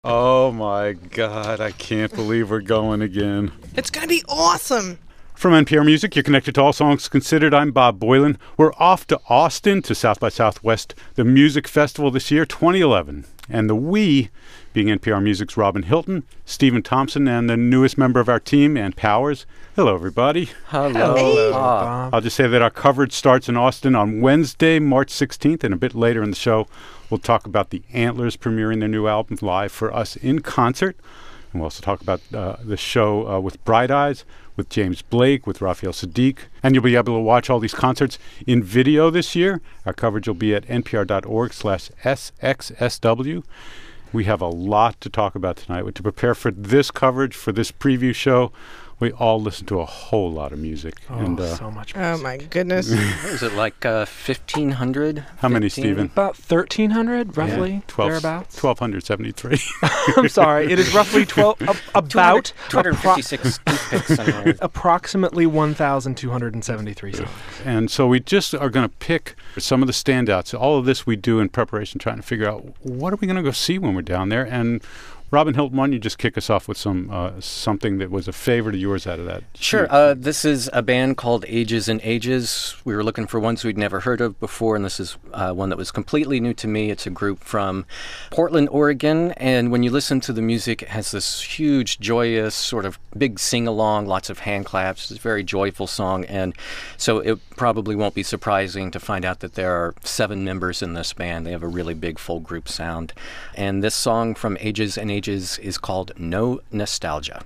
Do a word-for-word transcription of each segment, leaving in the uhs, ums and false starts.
Oh my God, I can't believe we're going again. It's going to be awesome. From N P R Music, you're connected to All Songs Considered. I'm Bob Boylan. We're off to Austin to South by Southwest, the music festival this year, twenty eleven. And the we, being N P R Music's Robin Hilton, Stephen Thompson, and the newest member of our team, Ann Powers. Hello, everybody. Hello. Hey. Bob. I'll just say that our coverage starts in Austin on Wednesday, March sixteenth, and a bit later in the show, we'll talk about the Antlers premiering their new album live for us in concert. And we'll also talk about uh, the show uh, with Bright Eyes, with James Blake, with Raphael Sadiq. And you'll be able to watch all these concerts in video this year. Our coverage will be at npr.org slash SXSW. We have a lot to talk about tonight. To prepare for this coverage, for this preview show, we all listen to a whole lot of music. Oh, and, uh, so much music. Oh, my goodness. Is it like uh, fifteen hundred? How many, fifteen? Stephen? About thirteen hundred, roughly, Yeah, twelve, thereabouts. twelve seventy-three. I'm sorry. It is roughly twelve, a, about two hundred fifty-six picks. appro- approximately one thousand two hundred seventy-three songs. And so we just are going to pick some of the standouts. All of this we do in preparation, trying to figure out what are we going to go see when we're down there. And Robin Hilton, why don't you just kick us off with some uh, something that was a favorite of yours out of that? Sure. Uh, this is a band called Ages and Ages. We were looking for ones we'd never heard of before, and this is uh, one that was completely new to me. It's a group from Portland, Oregon, and when you listen to the music, it has this huge, joyous, sort of big sing-along, lots of hand claps. It's a very joyful song, and so it probably won't be surprising to find out that there are seven members in this band. They have a really big full group sound, and this song from Ages and Ages is called No Nostalgia.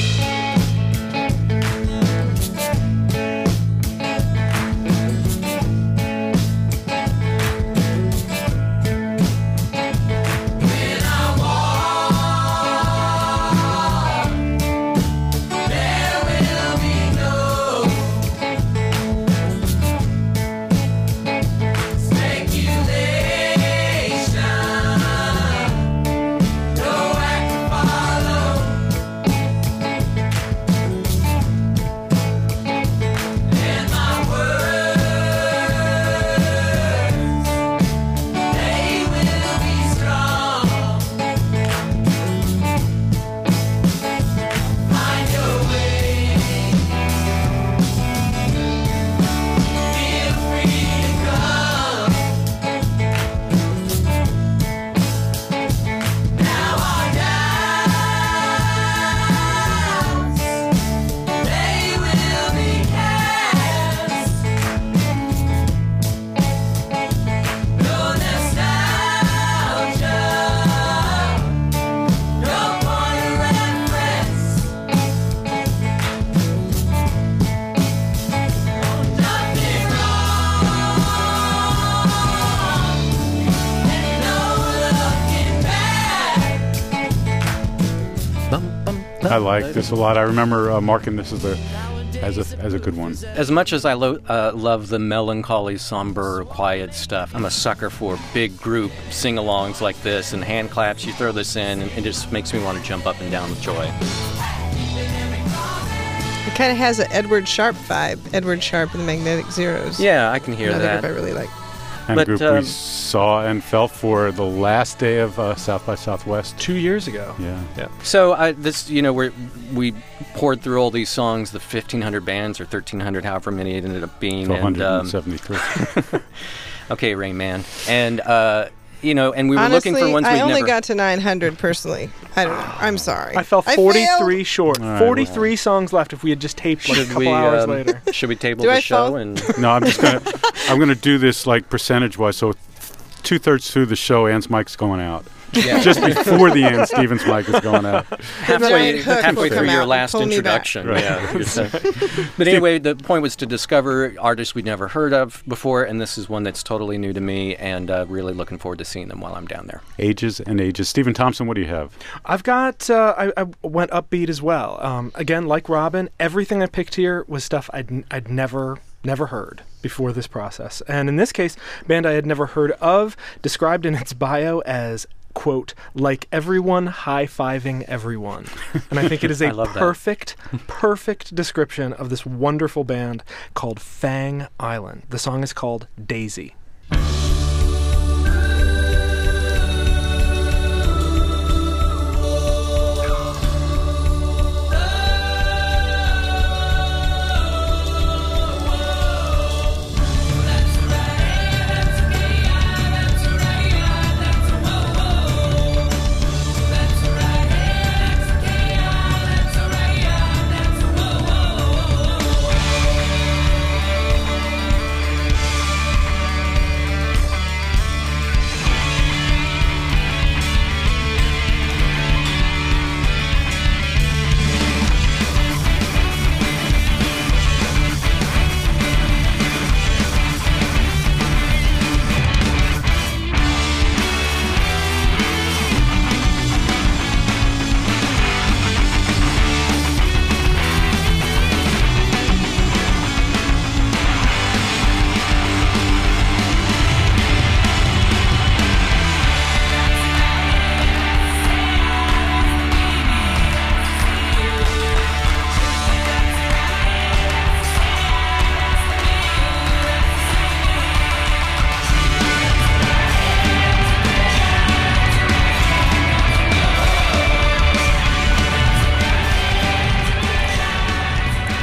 I like this a lot. I remember uh, marking this as a as a as a good one. As much as I lo- uh, love the melancholy, somber, quiet stuff, I'm a sucker for big group sing-alongs like this and hand claps. You throw this in, and it just makes me want to jump up and down with joy. It kind of has an Edward Sharpe vibe. Edward Sharpe and the Magnetic Zeros. Yeah, I can hear Another that. group I really like. And But, a group um, we saw and felt for the last day of uh, South by Southwest. Two years ago. Yeah. Yeah. So I, this, you know, we we poured through all these songs, the fifteen hundred bands or thirteen hundred, however many it ended up being. twelve and, seventy-three. um, okay, Rain Man, and uh, you know, and we were Honestly, looking for ones I we'd only never. got to nine hundred personally. I don't know. I'm sorry. I fell forty-three failed. short. All right, forty-three well. songs left if we had just taped like a Should couple we, hours um, later. Should we table Do the I show fall? and? No, I'm just gonna I'm gonna do this like percentage wise. So two thirds through the show, Ann's mic's going out. Yeah. Just before the end, Stephen's mic is going out. halfway, Giant hook halfway will through come your out last and pull me back. introduction. Right. Yeah. But anyway, the point was to discover artists we'd never heard of before, and this is one that's totally new to me, and uh, really looking forward to seeing them while I'm down there. Ages and ages. Stephen Thompson, what do you have? I've got, uh, I, I went upbeat as well. Um, again, like Robin, everything I picked here was stuff I'd, n- I'd never, never heard before this process. And in this case, band I had never heard of, described in its bio as, quote, like everyone high-fiving everyone. And I think it is I a love that. perfect, perfect description of this wonderful band called Fang Island. The song is called Daisy.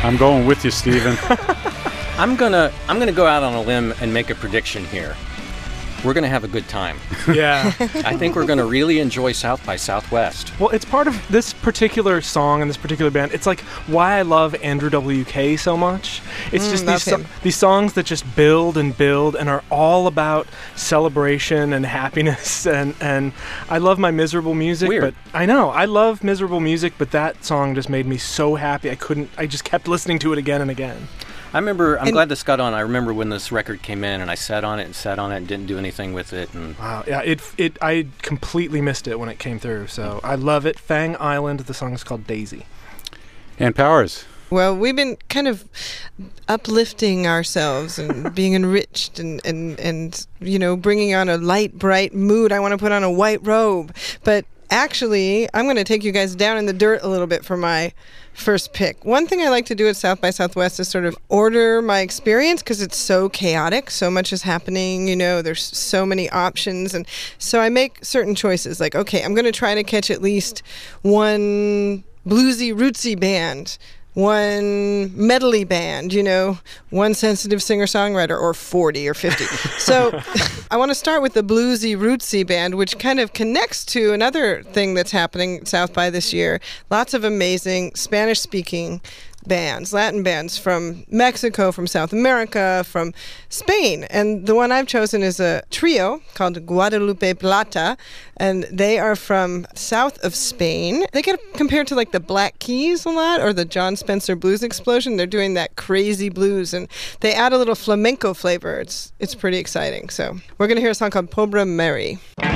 I'm going with you, Stephen. I'm gonna I'm gonna go out on a limb and make a prediction here. We're gonna have a good time. Yeah. I think we're gonna really enjoy South by Southwest. Well, it's part of this particular song and this particular band. It's like why I love Andrew W K so much. It's Mm, just love these so- him. these songs that just build and build and are all about celebration and happiness. And, and I love my miserable music. Weird. But I know I love miserable music, but that song just made me so happy. I couldn't. I just kept listening to it again and again. I remember, I'm And- glad this got on. I remember when this record came in and I sat on it and sat on it and didn't do anything with it. And Wow. Yeah. It it I completely missed it when it came through. So I love it. Fang Island. The song is called Daisy. Ann Powers. Well, we've been kind of uplifting ourselves and being enriched and, and, and, you know, bringing on a light, bright mood. I want to put on a white robe. But actually, I'm going to take you guys down in the dirt a little bit for my first pick. One thing I like to do at South by Southwest is sort of order my experience because it's so chaotic. So much is happening, you know, there's so many options. And so I make certain choices like, okay, I'm going to try to catch at least one bluesy, rootsy band, one medley band, you know, one sensitive singer-songwriter, or forty or fifty. So I want to start with the bluesy, rootsy band, which kind of connects to another thing that's happening at South by this year. Lots of amazing Spanish-speaking bands, Latin bands from Mexico, from South America, from Spain. And the one I've chosen is a trio called Guadalupe Plata, and they are from south of Spain. They get compared to like the Black Keys a lot, or the John Spencer Blues Explosion. They're doing that crazy blues, and they add a little flamenco flavor. It's it's pretty exciting. So we're going to hear a song called Pobre Mary.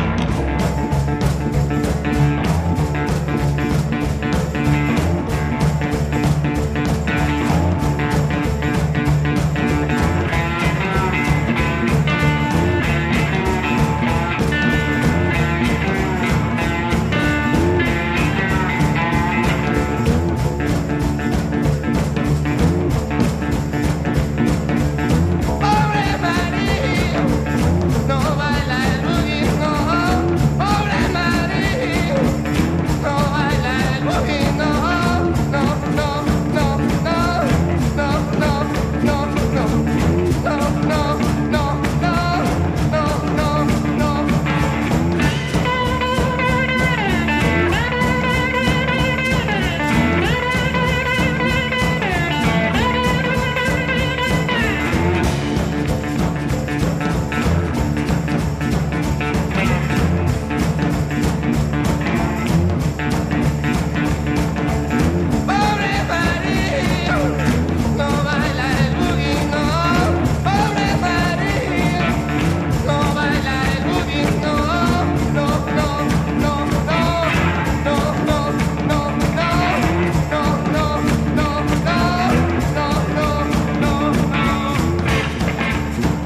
Pobre María, no baila el boogie, no. Pobre María, no baila el boogie, no. No, no, no, no, no, no, no, no, no, no, no, no, no, no, no. Pobre María, no baila el boogie, no. Pobre María, no baila el boogie, no. No, no, no, no, no, no, no, no, no, no, no, no, no, no, no.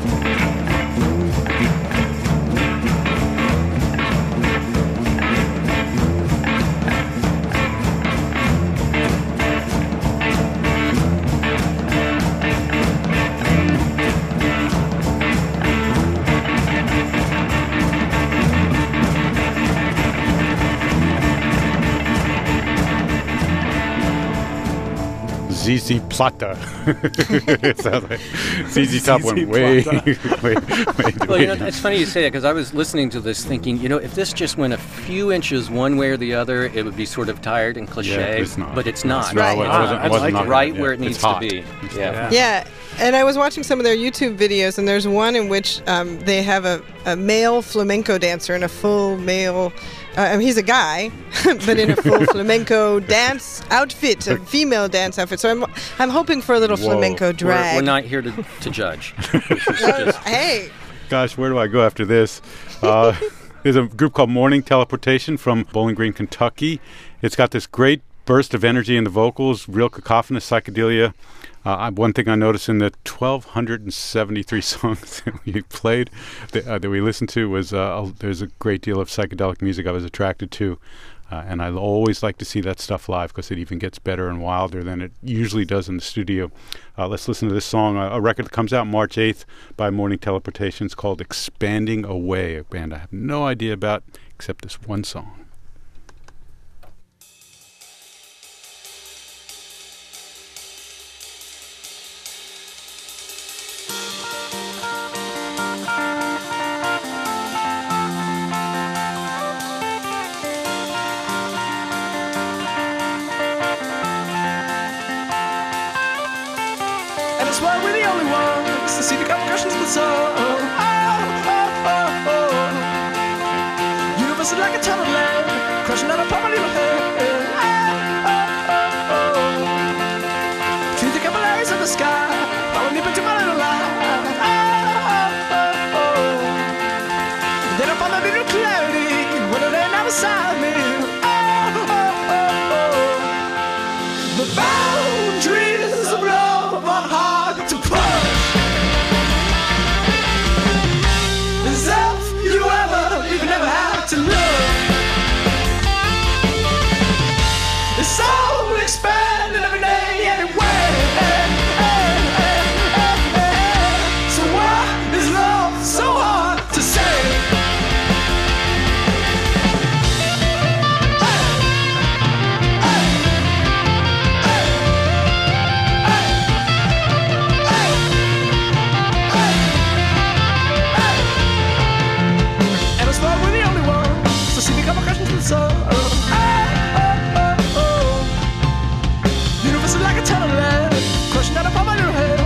Z Z Plata. It sounds like Z Z Top Z Z went way, Plata. way, way, well, you know, way it's funny you say that because I was listening to this thinking, you know, if this just went a few inches one way or the other, it would be sort of tired and cliche. Yeah, it's not. But it's not. No, Right. it wasn't, I it wasn't like not it. Right yeah. where it It's needs hot. to be. It's Yeah. Yeah, and I was watching some of their YouTube videos, and there's one in which um, they have a, a male flamenco dancer in a full male. Uh, I mean, he's a guy, but in a full flamenco dance outfit, a female dance outfit. So I'm I'm hoping for a little Whoa. flamenco We're, drag. we're not here to, to judge. Uh, hey, Gosh, where do I go after this? Uh, there's a group called Morning Teleportation from Bowling Green, Kentucky. It's got this great burst of energy in the vocals, real cacophonous psychedelia. Uh, I- one thing I noticed in the twelve seventy-three songs that we played, that, uh, that we listened to, was uh, a- there's a great deal of psychedelic music I was attracted to. Uh, and I always like to see that stuff live because it even gets better and wilder than it usually does in the studio. Uh, let's listen to this song, uh, a record that comes out March eighth by Morning Teleportation. It's called Expanding Away, a band I have no idea about except this one song. swear we're the only ones to see the repercussions of the soul. Oh, oh, oh, oh. Universe is like a tunnel land, crushing out upon my little head. Oh, oh, oh, oh. Through the capillaries of the sky, follow me into my little life. Oh, oh, oh, oh. Then I find a little clarity when it ain't now beside me. Oh, oh, oh, oh. The boundaries of love are hard to push. As if you ever, you never have to look. It's so expanding every day anyway. So why is love so hard to say? And I swear we're the only ones to see me come across the soul. Oh, oh, oh, oh. Universe is like a tunnel land, crushing down upon my little head.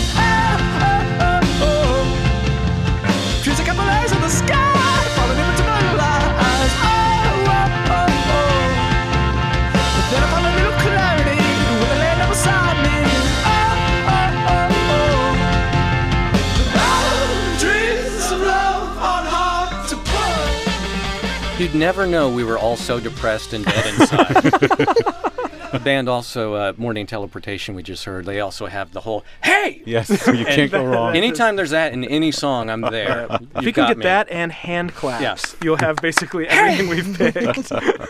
Oh, oh, oh, oh. Feels like capillaries of the sky, falling into my little eyes. Oh, oh, oh, oh. But then I find a little clarity when the land up beside me. Oh, oh, oh, oh. The boundaries of love are hard to push. You'd never know we were all so depressed and dead inside. The band also, uh, Morning Teleportation, we just heard, they also have the whole, hey! Yes, you can't go wrong. Anytime there's that in any song, I'm there. If You've you can got get me. that and hand claps, Yes. you'll have basically everything we've picked.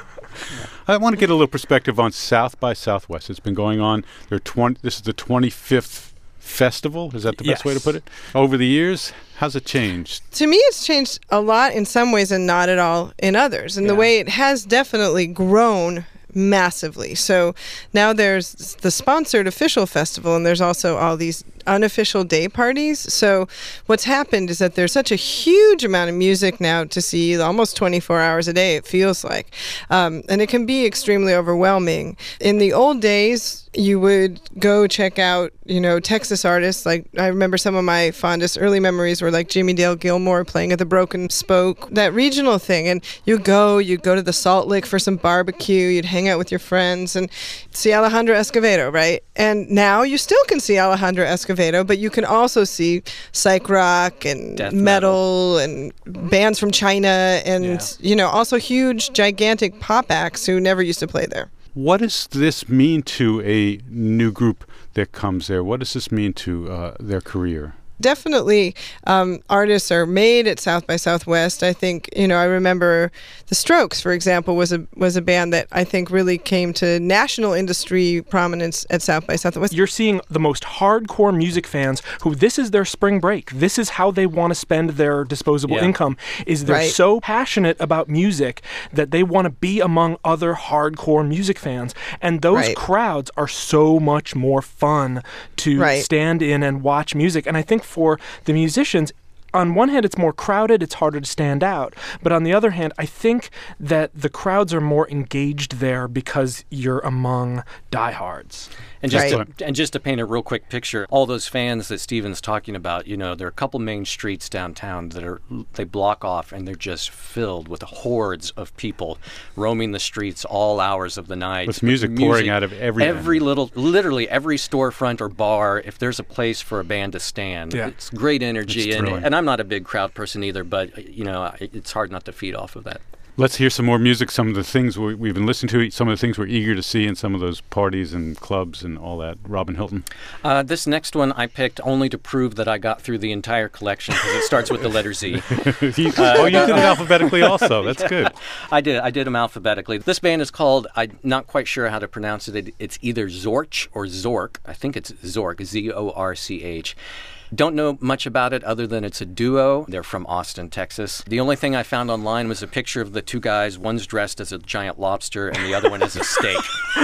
I want to get a little perspective on South by Southwest. It's been going on. There are twenty. This is the twenty-fifth festival. Is that the best way to Yes. put it? Over the years, how's it changed? To me, it's changed a lot in some ways and not at all in others. And the Yeah. way it has definitely grown massively. So now there's the sponsored official festival, and there's also all these unofficial day parties. So what's happened is that there's such a huge amount of music now to see, almost twenty-four hours a day, it feels like. Um, and it can be extremely overwhelming. In the old days, you would go check out, you know, Texas artists. Like, I remember some of my fondest early memories were like Jimmy Dale Gilmore playing at the Broken Spoke, that regional thing. And you go, you'd go to the Salt Lick for some barbecue, you'd hang out with your friends and see Alejandro Escovedo, right? And now you still can see Alejandro Escovedo, but you can also see psych rock and Death metal, and bands from China and, Yeah. you know, also huge, gigantic pop acts who never used to play there. What does this mean to a new group that comes there? What does this mean to uh, their career? Definitely, um, artists are made at South by Southwest. I think, you know, I remember the Strokes, for example, was a was a band that I think really came to national industry prominence at South by Southwest. You're seeing the most hardcore music fans who this is their spring break. This is how they want to spend their disposable Yeah. income. Is they're Right. so passionate about music that they want to be among other hardcore music fans. And those Right. crowds are so much more fun to Right. stand in and watch music. And I think for the musicians, on one hand, it's more crowded, it's harder to stand out. But on the other hand, I think that the crowds are more engaged there because you're among diehards. And just Right. to, and just to paint a real quick picture, all those fans that Steven's talking about, you know, there are a couple main streets downtown that are they block off, and they're just filled with hordes of people roaming the streets all hours of the night With music pouring out of every every end. little, literally every storefront or bar. If there's a place for a band to stand, Yeah. it's great energy. It's and, thrilling. and I'm not a big crowd person either, but you know, it's hard not to feed off of that. Let's hear some more music, some of the things we, we've been listening to, some of the things we're eager to see in some of those parties and clubs and all that. Robin Hilton. Uh, this next one I picked only to prove that I got through the entire collection because it starts with the letter Z. You- oh, you did it alphabetically also. That's good. I did. I did them alphabetically. This band is called, I'm not quite sure how to pronounce it. It's either Zorch or Zork. I think it's Zork, Z O R C H. Don't know much about it other than it's a duo. They're from Austin, Texas. The only thing I found online was a picture of the two guys. One's dressed as a giant lobster and the other one as a steak.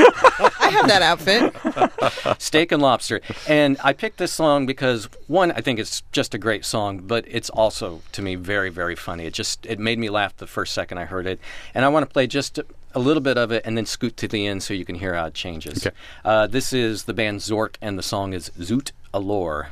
I have that outfit. Steak and lobster. And I picked this song because, one, I think it's just a great song, but it's also, to me, very, very funny. It just, it made me laugh the first second I heard it. And I want to play just a little bit of it and then scoot to the end so you can hear how it changes. Okay. Uh, this is the band Zork, and the song is Zoot Allure.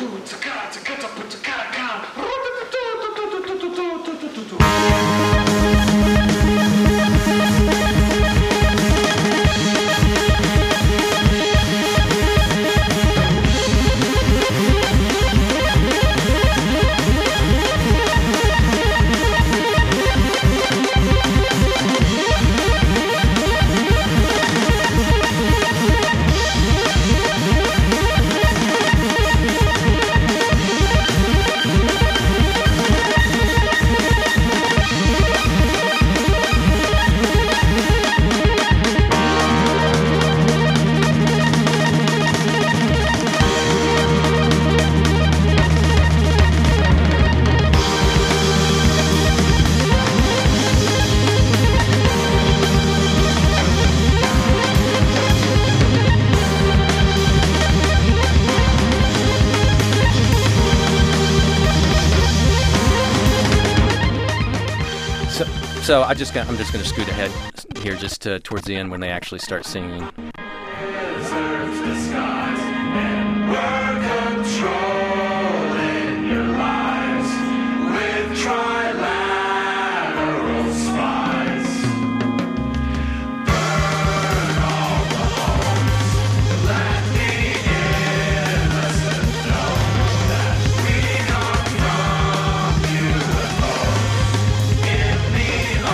So I just got, I'm just going to scoot ahead here just to, towards the end when they actually start singing. Lizards disguised and we're controlling your lives with trilateral spies. Burn all the holes. Let the innocent know that we come from U F Os in the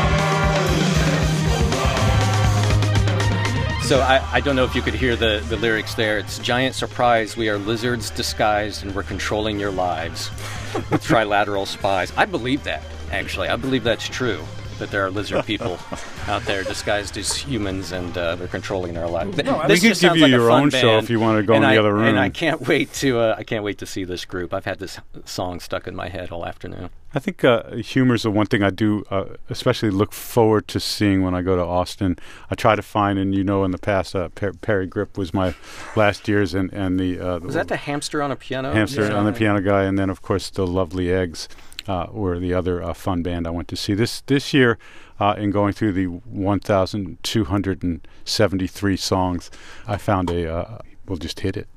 So I, I don't know if you could hear the, the lyrics there. It's giant surprise, we are lizards disguised and we're controlling your lives with trilateral spies. I believe that, actually. I believe that's true, that there are lizard people out there disguised as humans and uh, they're controlling our lives. No, This we could just give sounds you like a your fun own show band, if you want to go in and the I, other room. And I can't wait to uh, I can't wait to see this group. I've had this song stuck in my head all afternoon. I think uh, humor is the one thing I do, uh, especially look forward to seeing when I go to Austin. I try to find, and you know, in the past, uh, per- Perry Grip was my last year's, and and the uh, Was that the hamster on a piano? hamster Yeah. on the piano guy, and then of course the Lovely Eggs uh, were the other uh, fun band I went to see this this year. Uh, in going through the one thousand two hundred seventy-three songs, I found a. Uh, we'll just hit it.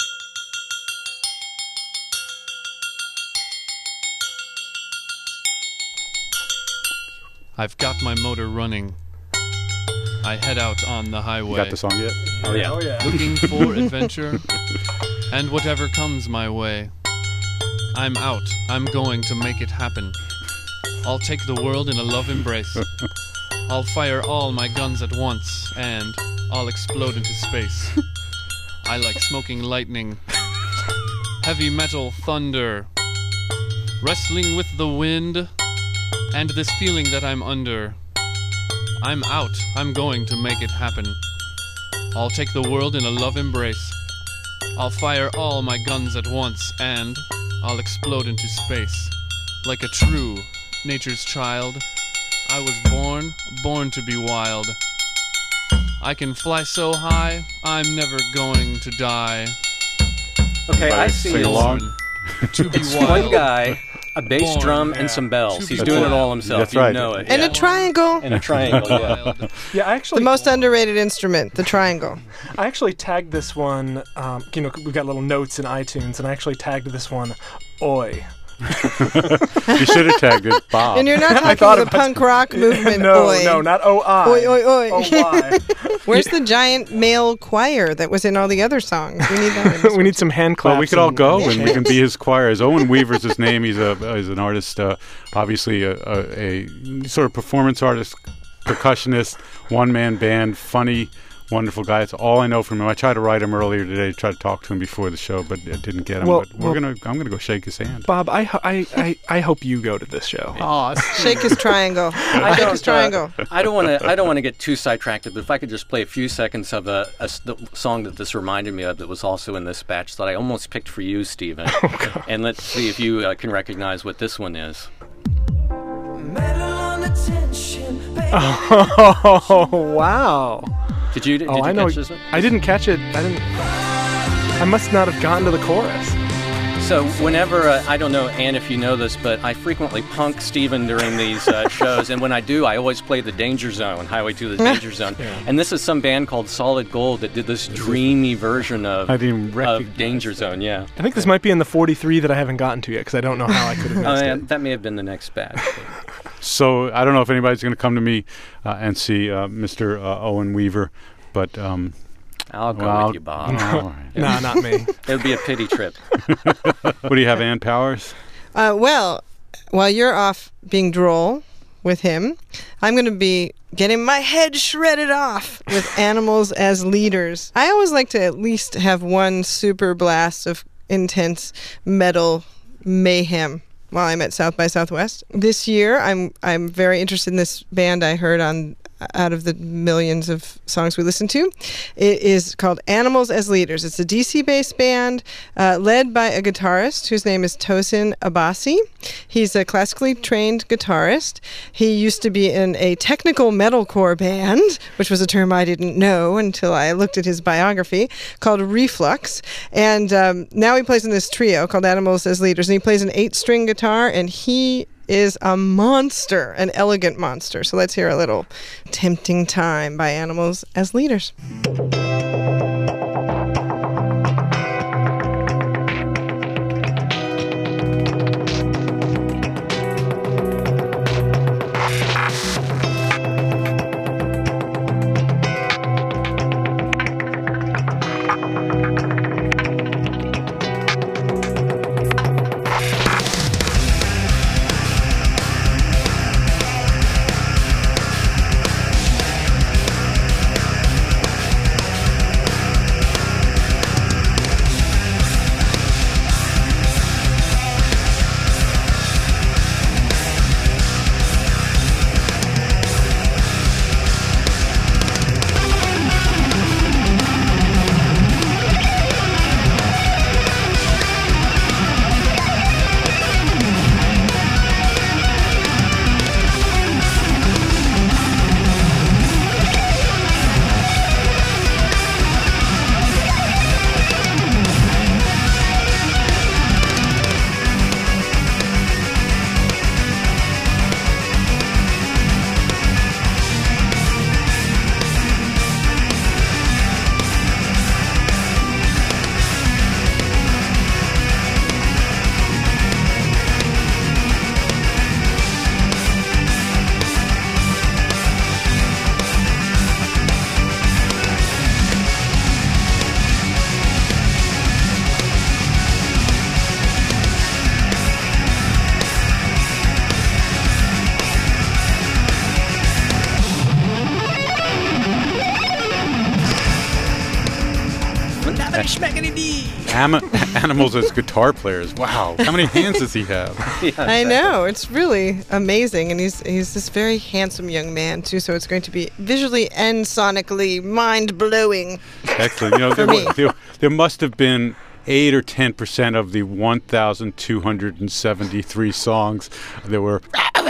I've got my motor running. I head out on the highway. You got the song yet? Oh yeah. Oh, yeah. Looking for adventure and whatever comes my way. I'm out. I'm going to make it happen. I'll take the world in a love embrace. I'll fire all my guns at once and I'll explode into space. I like smoking lightning, heavy metal thunder, wrestling with the wind, and this feeling that I'm under. I'm out. I'm going to make it happen. I'll take the world in a love embrace. I'll fire all my guns at once, and I'll explode into space. Like a true nature's child, I was born, born to be wild. I can fly so high, I'm never going to die. Okay, I Everybody see sing this. along. To be It's wild. one guy, a bass Born, drum, yeah. and some bells. To He's be doing it wild. all himself. That's you right. know it. And yeah. a triangle. And a triangle, yeah. Wild. Yeah, I actually The most underrated instrument, the triangle. I actually tagged this one. Um, you know, we've got little notes in iTunes, and I actually tagged this one, "Oi." You should have tagged it, Bob. And you're not I talking thought the about- punk rock movement. no, oi. no, not O I. Oi, oi, oi. O Y. Where's the giant male choir that was in all the other songs? We need that. in this We need some hand claps. Well, we could all and- go and and we can chants. be his choir. As Owen Weaver's his name. He's a he's an artist, uh, obviously a, a, a sort of performance artist, percussionist, one man band, funny, wonderful guy. It's all I know from him. I tried to write him earlier today, try to talk to him before the show, but I didn't get him. Well- but we're well- gonna I'm gonna go shake his hand. Bob, I, ho- I, I, I hope you go to this show. Aw, Shake his triangle. I Shake don't, his triangle. Uh, I don't want to. I don't want to get too sidetracked. But if I could just play a few seconds of a, a s- the song that this reminded me of, that was also in this batch that I almost picked for you, Stephen. Oh, And let's see if you uh, can recognize what this one is. Oh, wow. Did you? Did Oh, you I know. catch this one? I didn't catch it. I didn't. I must not have gotten to the chorus. So whenever, uh, I don't know, Ann, if you know this, but I frequently punk Steven during these uh, shows, and when I do, I always play the Danger Zone, Highway to the Danger Zone. Yeah. And this is some band called Solid Gold that did this dreamy version of, I didn't of recognize Danger Zone, yeah. I think this might be in the forty-three that I haven't gotten to yet because I don't know how I could have Oh, missed yeah, it. that may have been the next batch. So I don't know if anybody's going to come to me uh, and see uh, Mister Uh, Owen Weaver, but um, I'll go well, with you, Bob. all right. Nah, not me. It would be a pity trip. What do you have, Ann Powers? Uh, well, while you're off being droll with him, I'm going to be getting my head shredded off with Animals as Leaders. I always like to at least have one super blast of intense metal mayhem while I'm at South by Southwest. This year, I'm I'm very interested in this band I heard on out of the millions of songs we listen to. It is called Animals as Leaders. It's a D C-based band uh, led by a guitarist whose name is Tosin Abasi. He's a classically trained guitarist. He used to be in a technical metalcore band, which was a term I didn't know until I looked at his biography, called Reflux. And um, now he plays in this trio called Animals as Leaders. And he plays an eight-string guitar, and he is a monster, an elegant monster. So let's hear a little Tempting Time by Animals as Leaders. Am- animals as guitar players. Wow. How many hands does he have? Yeah, I exactly. know, it's really amazing, and he's he's this very handsome young man too. So it's going to be visually and sonically mind blowing. Excellent. You know, there, For me. wa- there, there must have been eight or ten percent of the one thousand two hundred seventy-three songs that were.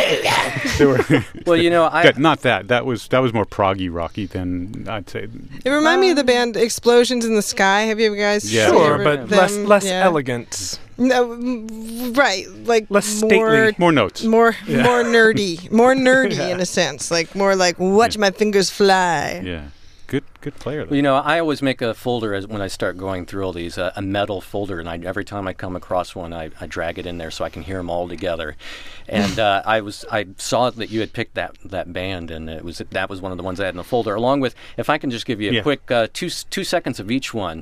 They were Well, you know, I... that, not that. That was that was more proggy rocky than I'd say. It reminded me of the band Explosions in the Sky. Have you guys? Yeah. Sure, ever- but them? less less Yeah. elegant. No, mm, right, like Less more, stately. More notes. more, Yeah. more nerdy, more nerdy Yeah. in a sense, like more like watch my fingers fly. Yeah. Good good player. Well, you know, I always make a folder as when I start going through all these, uh, a metal folder, and I, every time I come across one, I, I drag it in there so I can hear them all together. And uh, I was I saw that you had picked that, that band, and it was that was one of the ones I had in the folder. Along with, if I can just give you a Yeah. quick uh, two s- two seconds of each one.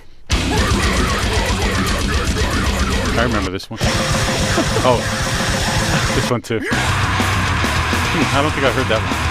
I remember this one. Oh, this one too. Hmm, I don't think I heard that one.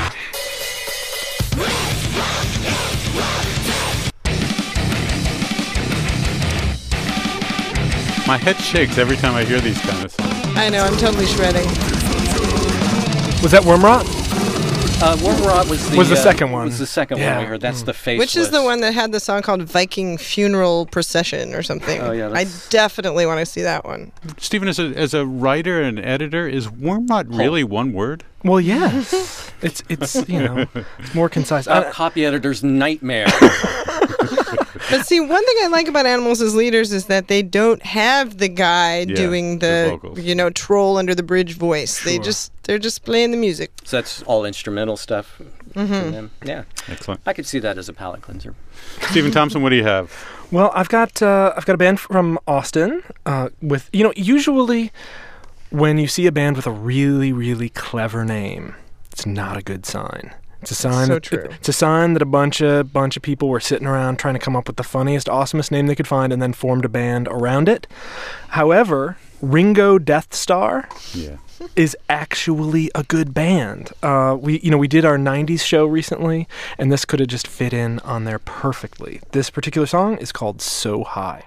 My head shakes every time I hear these kind of songs. I know, I'm totally shredding. Was that Wormrot? Uh, Wormrot was the Was the uh, second one. Was the second Yeah. one we heard. That's the faceless. Which is the one that had the song called Viking Funeral Procession or something. Oh, yeah, I that's- definitely want to see that one. Stephen, as a as a writer and editor, is Wormrot really one word? Well, yeah. it's it's you know it's more concise. Uh, I, copy editor's nightmare. But see, one thing I like about Animals as Leaders is that they don't have the guy Yeah, doing the the, vocals. you know, troll under the bridge voice. They Sure. just they're just playing the music. So that's all instrumental stuff from them. Yeah, Excellent. I could see that as a palate cleanser. Stephen Thompson, what do you have? Well, I've got uh, I've got a band from Austin uh, with, you know, usually when you see a band with a really, really clever name, it's not a good sign. It's a sign. So that, true. It's a sign that a bunch of bunch of people were sitting around trying to come up with the funniest, awesomest name they could find, and then formed a band around it. However, Ringo Death Star Yeah. is actually a good band. Uh, we, you know, we did our nineties show recently, and this could have just fit in on there perfectly. This particular song is called So High.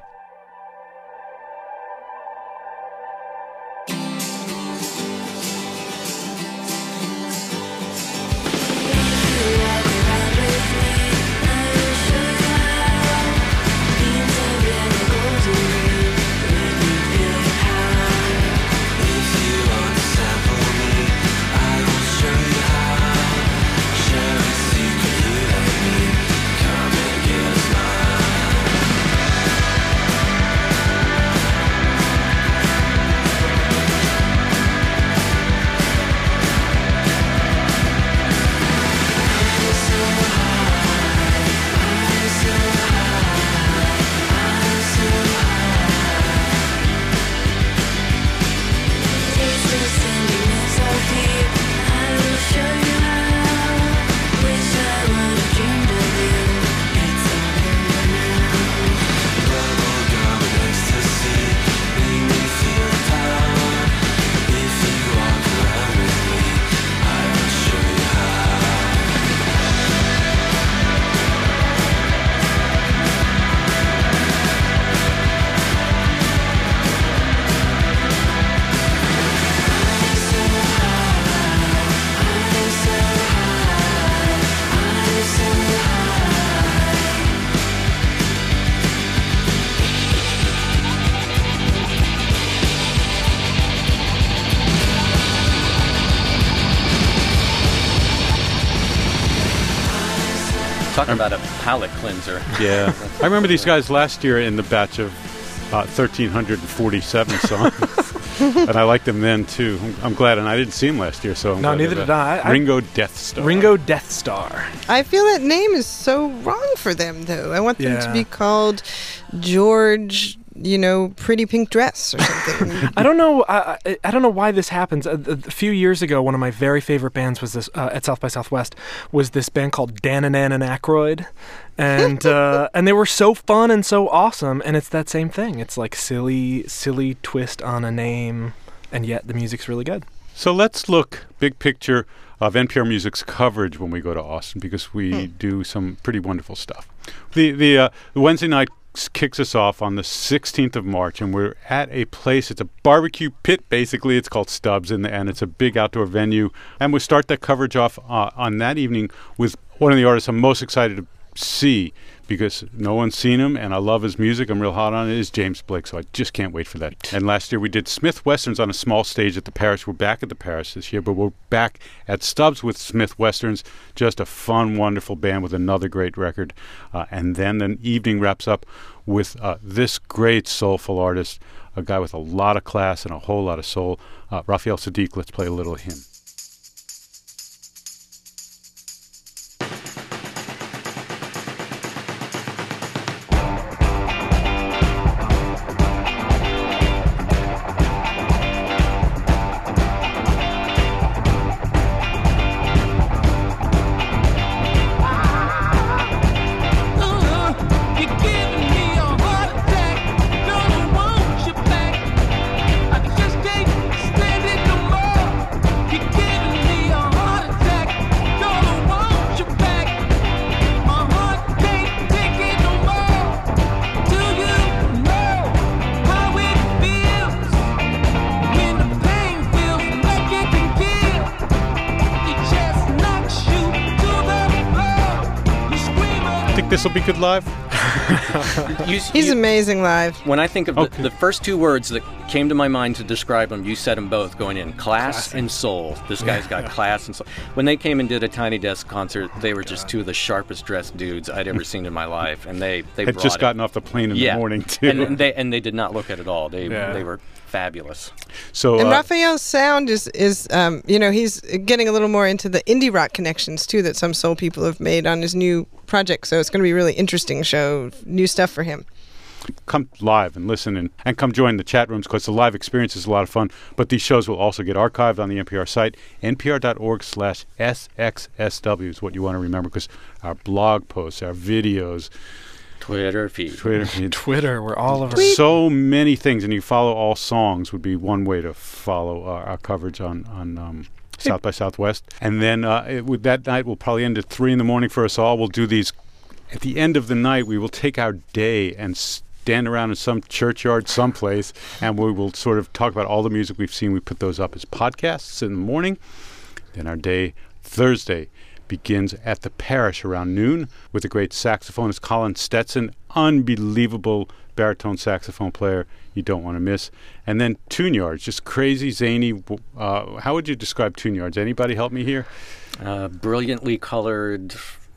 Talk about a palate cleanser. Yeah. I remember these guys last year in the batch of uh, one thousand three hundred forty-seven songs. And I liked them then, too. I'm, I'm glad. And I didn't see them last year, so I'm No, glad neither that, did I. I- Ringo Death Star. Ringo Death Star. I feel that name is so wrong for them, though. I want them Yeah. to be called George, you know, Pretty Pink Dress or something. I don't know. I, I, I don't know why this happens. A, a few years ago, one of my very favorite bands was this uh, at South by Southwest was this band called Dananan and Aykroyd, and uh, and they were so fun and so awesome. And it's that same thing. It's like silly, silly twist on a name, and yet the music's really good. So let's look big picture of N P R Music's coverage when we go to Austin, because we do some pretty wonderful stuff. The the, uh, the Wednesday night s- kicks us off on the sixteenth of March, and we're at a place. It's a barbecue pit, basically. It's called Stubbs, and, and it's a big outdoor venue. And we start that coverage off uh, on that evening with one of the artists I'm most excited to see, because no one's seen him, and I love his music. I'm real hot on it. Is James Blake, so I just can't wait for that. And last year we did Smith Westerns on a small stage at the Parish. We're back at the Parish this year, but we're back at Stubbs with Smith Westerns. Just a fun, wonderful band with another great record. Uh, and then the evening wraps up with uh, this great soulful artist, a guy with a lot of class and a whole lot of soul, uh, Raphael Saadiq. Let's play a little of him. You're giving me a heart attack. Don't want you back. I just can't stand it no more. You're giving me a heart attack. Don't want you back. My heart can't take it no more. Do you know how it feels when the pain feels like it can kill? It just knocks you to the floor. You scream. Think this will be good live? You, He's you- amazing live. When I think of Okay. the, the first two words that came to my mind to describe him, you said them both going in. Class and soul. This guy's got class and soul. When they came and did a Tiny Desk concert, they were just two of the sharpest dressed dudes I'd ever seen in my life. And they, they Had brought just it. gotten off the plane in yeah. the morning, too. And, and, they, and they did not look at it all. They, Yeah. they were fabulous. so, And uh, Raphael's sound is, is um, you know, he's getting a little more into the indie rock connections, too, that some soul people have made on his new project. So it's going to be a really interesting show, new stuff for him. come live and listen and, and come join the chat rooms because the live experience is a lot of fun. But these shows will also get archived on the N P R site. npr.org slash SXSW is what you want to remember because our blog posts, our videos, Twitter feed. Twitter feed, Twitter, we're all over. so many things. And you follow all songs would be one way to follow our, our coverage on, on um, South by Southwest. And then uh, it would, that night will probably end at three in the morning for us all. We'll do these. At the end of the night, we will take our day and stand around in some churchyard someplace, and we will sort of talk about all the music we've seen. We put those up as podcasts in the morning. Then our day, Thursday, begins at the Parish around noon with the great saxophonist Colin Stetson, unbelievable baritone saxophone player you don't want to miss. And then Tune Yards, just crazy, zany. Uh, how would you describe Tune Yards? Anybody help me here? Uh, brilliantly colored,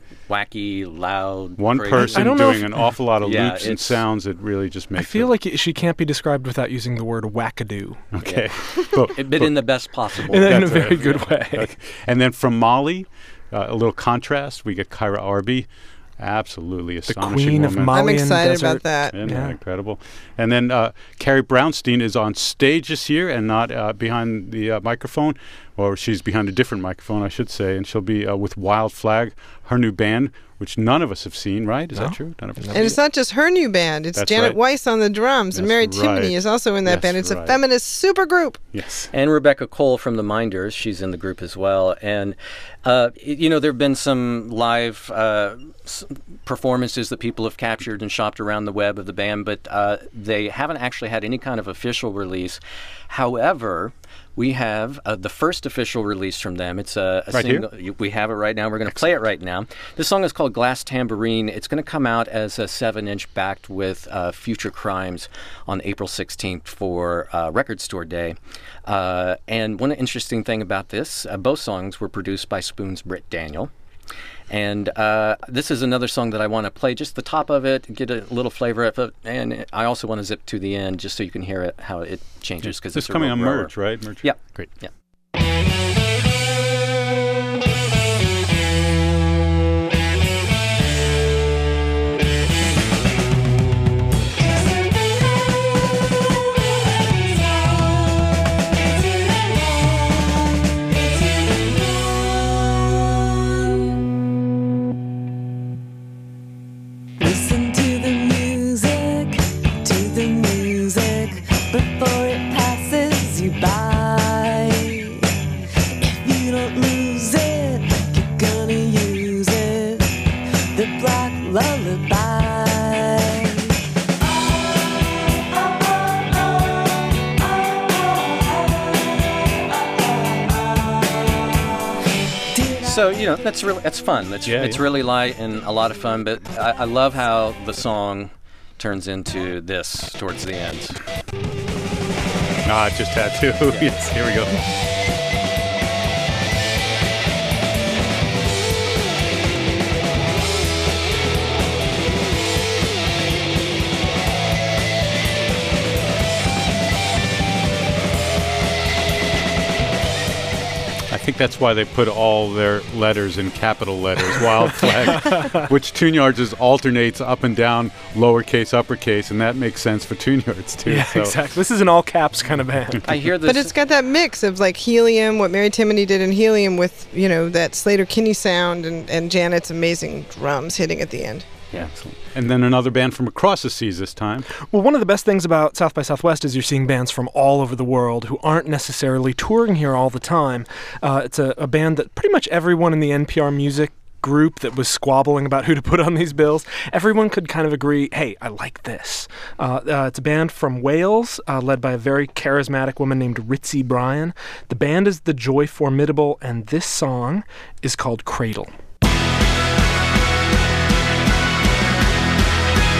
wacky, loud. One crazy. person I don't know doing if- an awful lot of Yeah, loops and it's- sounds that really just make I feel the- like she can't be described without using the word wackadoo. okay. but, It, but in the best possible. In, a- in a That's very right. good way. Okay. And then from Mali, uh, a little contrast, we get Kyra Arby, absolutely The astonishing queen of woman. Mali. I'm Malian excited desert. about that. Isn't that Yeah. incredible? And then uh, Carrie Brownstein is on stage this year and not uh, behind the uh, microphone, or she's behind a different microphone, I should say, and she'll be uh, with Wild Flag, her new band, which none of us have seen, right? Is No. that true? None of us have And it's seen. not just her new band. It's That's Janet right. Weiss on the drums. and That's Mary right. Timony is also in that That's band. It's right. a feminist supergroup. Yes. And Rebecca Cole from the Minders, she's in the group as well. And, uh, y- you know, there have been some live uh, s- performances that people have captured and shopped around the web of the band, but uh, they haven't actually had any kind of official release. However, we have uh, the first official release from them. It's a, a Right here? single. y- We have it right now. We're going to play it right now. This song is called Glass Tambourine. It's going to come out as a seven-inch backed with uh, Future Crimes on April sixteenth for uh, Record Store Day. Uh, and one interesting thing about this, uh, both songs were produced by Spoon's Britt Daniel. And uh, this is another song that I want to play, just the top of it, get a little flavor of it. And I also want to zip to the end just so you can hear it, how it changes. Because This it's is coming a on real grower. Merge, right? Merge? Yep. Great. Yep. Listen to the music, to the music, before it passes you by. If you don't lose it, you're gonna use it. The Black Lullaby. So you know that's really that's fun. That's Yeah, it's yeah. really light and a lot of fun. But I, I love how the song turns into this towards the end. Ah, it just had to. Yes, here we go. I think that's why they put all their letters in capital letters, Wild Flag, which Tune Yards is alternates up and down, lowercase, uppercase, and that makes sense for Tune Yards too. Yeah, so. exactly. This is an all caps kind of band. I hear this. But it's got that mix of like Helium, what Mary Timony did in Helium with, you know, that Slater Kinney sound and, and Janet's amazing drums hitting at the end. yeah. And then another band from across the seas this time. Well, one of the best things about South by Southwest is you're seeing bands from all over the world who aren't necessarily touring here all the time. Uh, it's a, a band that pretty much everyone in the N P R music group that was squabbling about who to put on these bills, everyone could kind of agree, hey, I like this. Uh, uh, it's a band from Wales, uh, led by a very charismatic woman named Ritzy Bryan. The band is The Joy Formidable, and this song is called Cradle. Cradle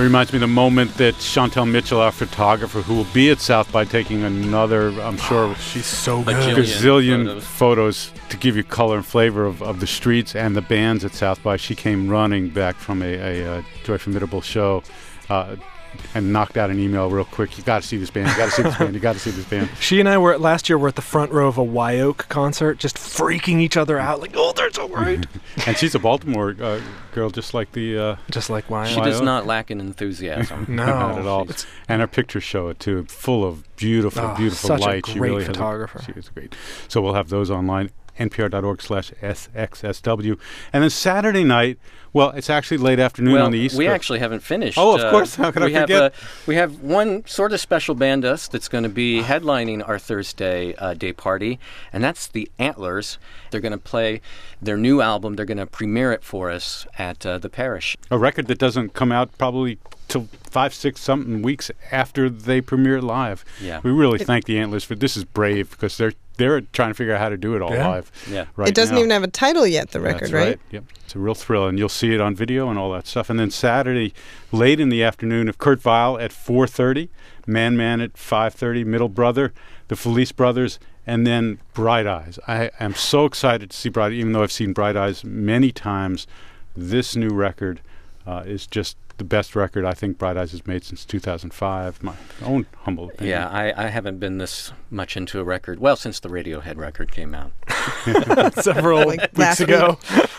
reminds me of the moment that Chantel Mitchell, our photographer, who will be at South by taking another, I'm sure, She's so Bajillion. good. gazillion photos. photos to give you color and flavor of, of the streets and the bands at South by. She came running back from a, a, a Joy Formidable show uh, and knocked out an email real quick. You got to see this band. You got to see this band. You got to see this band. She and I were last year. We're at the front row of a Wyoke concert, just freaking each other out, like, "Oh, they're so great!" And she's a Baltimore uh, girl, just like the. Uh, Just like Wyoke. She does Wyoke? not lack in enthusiasm. No, Not at all. It's- And her pictures show it too, full of beautiful, Oh, beautiful such a light. she great really has a- photographer. she is great. So we'll have those online. N P R dot org slash S X S W. And then Saturday night, well, it's actually late afternoon well, on the East we Coast. actually haven't finished. Oh, of Uh, course. How could I we have forget? A, we have one sort of special band us that's going to be headlining our Thursday uh, day party, and that's the Antlers. They're going to play their new album. They're going to premiere it for us at uh, the Parish. A record that doesn't come out probably till five, six something weeks after they premiere it live. Yeah. We really thank the Antlers for this. Is brave because they're they're trying to figure out how to do it all Yeah. live. Yeah. Right it doesn't now. even have a title yet, the record, That's right? Yep. It's a real thrill, and you'll see it on video and all that stuff. And then Saturday, late in the afternoon, of Kurt Weill at four thirty, Man Man at five thirty, Middle Brother, the Felice Brothers, and then Bright Eyes. I am so excited to see Bright, even though I've seen Bright Eyes many times. This new record uh, is just the best record I think Bright Eyes has made since two thousand five. My own humble opinion. Yeah, I, I haven't been this much into a record, well, since the Radiohead record came out. several Like weeks last ago.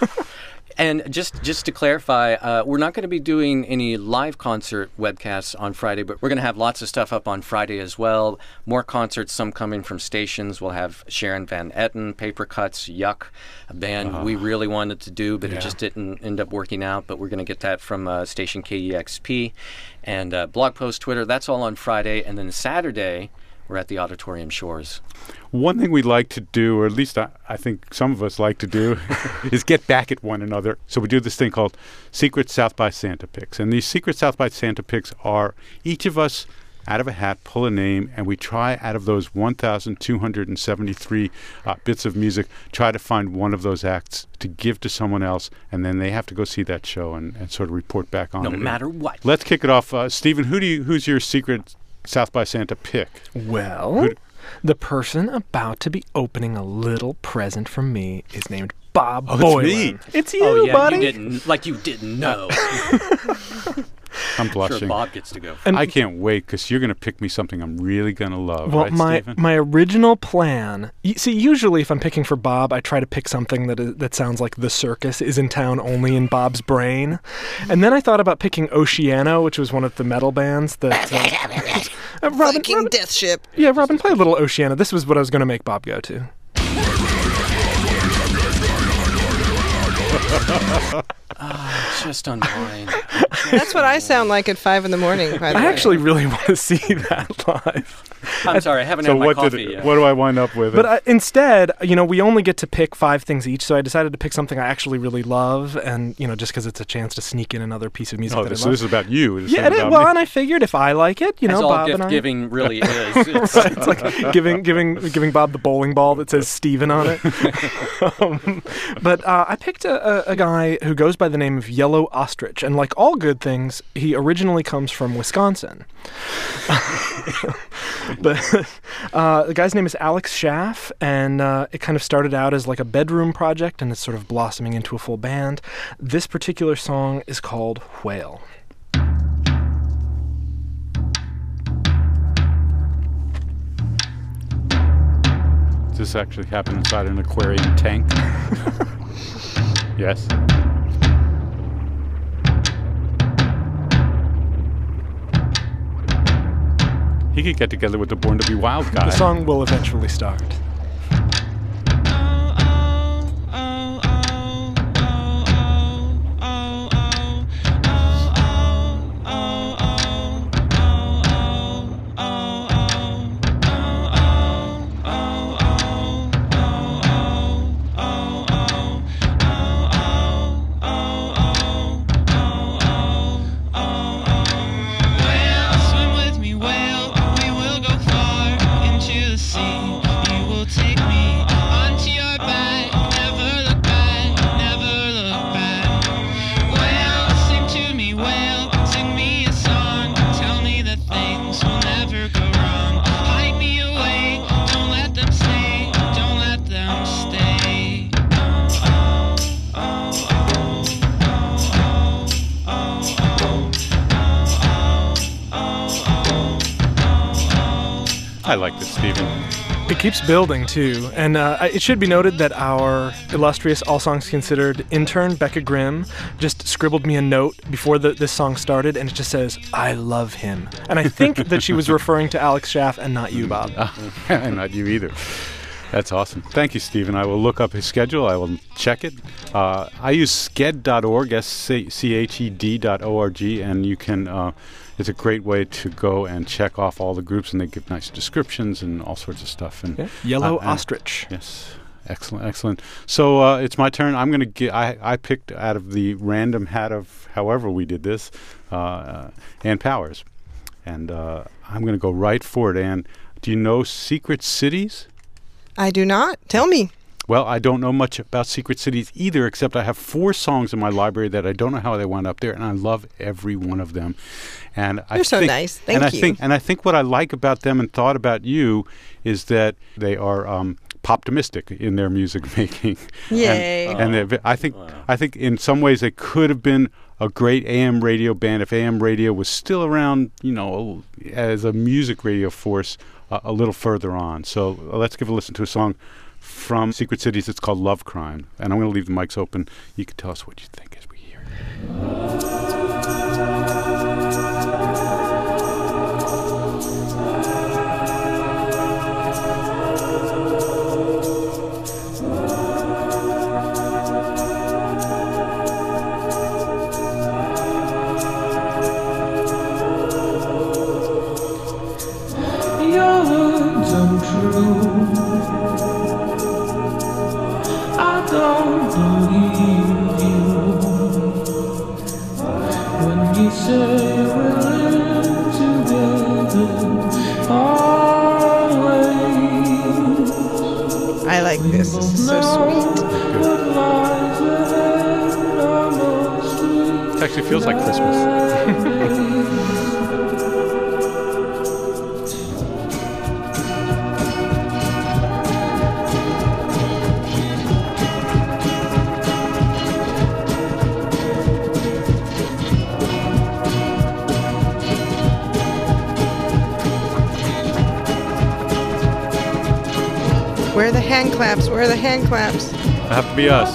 And just just to clarify, uh, we're not going to be doing any live concert webcasts on Friday, but we're going to have lots of stuff up on Friday as well. More concerts, some coming from stations. We'll have Sharon Van Etten, Paper Cuts, Yuck, a band we really wanted to do, but Yeah. it just didn't end up working out. But we're going to get that from uh, station K E X P. And uh, blog post, Twitter, that's all on Friday. And then Saturday, we're at the Auditorium Shores. One thing we like to do, or at least I, I think some of us like to do, is get back at one another. So we do this thing called Secret South by Santa Picks. And these Secret South by Santa Picks are each of us out of a hat, pull a name, and we try out of those one thousand two hundred seventy-three uh, bits of music, try to find one of those acts to give to someone else, and then they have to go see that show and, and sort of report back on No it. matter what. Let's kick it off. Uh, Stephen, who do you, who's your Secret South by Santa pick? Well, Who- the person about to be opening a little present from me is named Bob Oh, it's Boylan. me. It's you, Oh, yeah, buddy. you didn't, like you didn't know. I'm Sure, blushing. Bob gets to go. And- I can't wait because you're going to pick me something I'm really going to love. Well, right, my Stephen? my original plan. y- See, usually if I'm picking for Bob, I try to pick something that is, that sounds like the circus is in town only in Bob's brain. And then I thought about picking Oceano, which was one of the metal bands that. Uh, uh, Robin, Viking Robin- Death Ship. yeah, Robin, play a little Oceano. This was what I was going to make Bob go to. Just on mine. That's what I sound like at five in the morning, by the I way. actually really want to see that live. I'm sorry, I haven't so had my what coffee did it, yet. what do I wind up with? But uh, instead, you know, we only get to pick five things each, so I decided to pick something I actually really love, and you know, just because it's a chance to sneak in another piece of music oh, that this, I love. this is about you. This yeah, isn't it, about well, me. and I figured if I like it, you As know, all Bob gift and I. giving really is. It's, It's like giving giving giving Bob the bowling ball that says Steven on it. um, but uh, I picked a, a, a guy who goes by the name of Yellow Ostrich, and like all good things, he originally comes from Wisconsin. But uh, the guy's name is Alex Schaff, and uh, it kind of started out as like a bedroom project, and it's sort of blossoming into a full band. This particular song is called Whale. Does this actually happen inside an aquarium tank? Yes. He could get together with the Born to Be Wild guy. The song will eventually start. Swim with me, whale. We will go far into the sea. You will I like this, Stephen. It keeps building, too. And uh, it should be noted that our illustrious All Songs Considered intern, Becca Grimm, just scribbled me a note before the, this song started, and it just says, I love him. And I think that she was referring to Alex Schaff and not you, Bob. And not you either. That's awesome. Thank you, Stephen. I will look up his schedule. I will check it. Uh, I use sked dot org, S C H E D dot O R G, and you can... Uh, it's a great way to go and check off all the groups, and they give nice descriptions and all sorts of stuff. And yeah. Yellow uh, Ostrich. Yes. Excellent, excellent. So uh, it's my turn. I'm going to get. I, I picked out of the random hat of however we did this, uh, uh, Ann Powers, and uh, I'm going to go right for it. Ann, do you know Secret Cities? I do not. Tell me. Well, I don't know much about Secret Cities either, except I have four songs in my library that I don't know how they wound up there, and I love every one of them. And I You're so think, nice. Thank and you. I think, and I think what I like about them and thought about you is that they are um, poptimistic in their music making. Yay! And, and I think, I think in some ways they could have been a great A M radio band if A M radio was still around, you know, as a music radio force uh, a little further on. So uh, let's give a listen to a song from Secret Cities. It's called Love Crime. And I'm going to leave the mics open. You can tell us what you think as we hear it. Your words untrue. I don't believe you when you say we're in together always. I like this. This is so sweet. What lies ahead on the street. It actually feels like Christmas. Where are the hand claps? Where are the hand claps? It'll have to be us.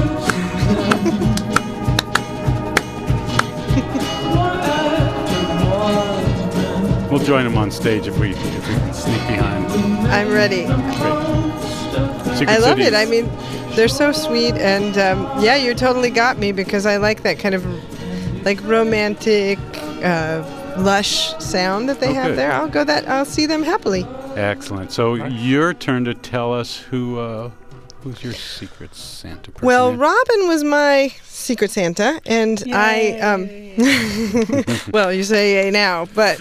We'll join them on stage if we if we can sneak behind. I'm ready. Great. Secret I love Cities. it. I mean, they're so sweet, and um, yeah, you totally got me because I like that kind of like romantic, uh, lush sound that they Oh, have good. there. I'll go that. I'll see them happily. Excellent. So your turn to tell us who uh, who's your Secret Santa person. Well, Robin was my Secret Santa, and I. Um, well, you say yay now, but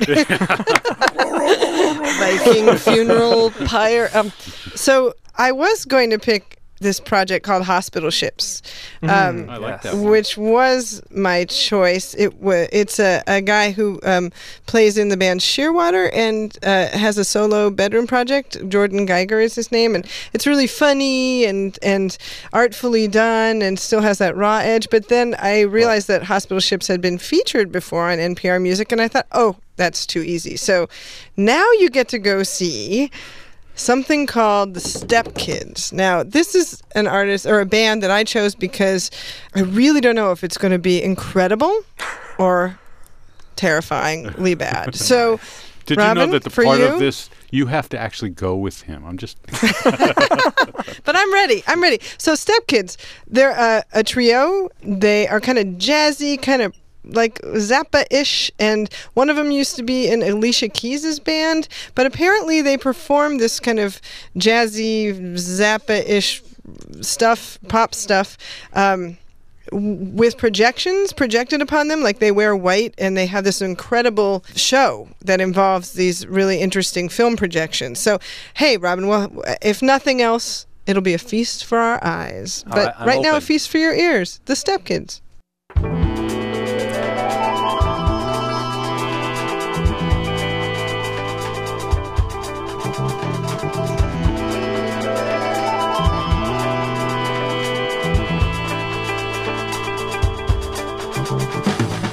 Viking funeral pyre. Um, so I was going to pick this project called Hospital Ships, um, I like Yes. that one. which was my choice. It wa It's a, a guy who um, plays in the band Shearwater and uh, has a solo bedroom project. Jordan Geiger is his name, and it's really funny and and artfully done, and still has that raw edge. But then I realized that Hospital Ships had been featured before on N P R Music, and I thought, oh, that's too easy. So now you get to go see something called the Step Kids. Now, this is an artist or a band that I chose because I really don't know if it's going to be incredible or terrifyingly bad. So, Did Robin, you know that the for part you? of this you have to actually go with him? I'm just but I'm ready. I'm ready. So, Step Kids, they're a, a trio. They are kind of jazzy, kind of like Zappa-ish, and one of them used to be in Alicia Keys' band, but apparently they perform this kind of jazzy Zappa-ish stuff, pop stuff, um, w- with projections projected upon them, like they wear white, and they have this incredible show that involves these really interesting film projections. So, hey, Robin, well, if nothing else, it'll be a feast for our eyes. All But right, I'm right now, a open. feast for your ears. The Step Kids.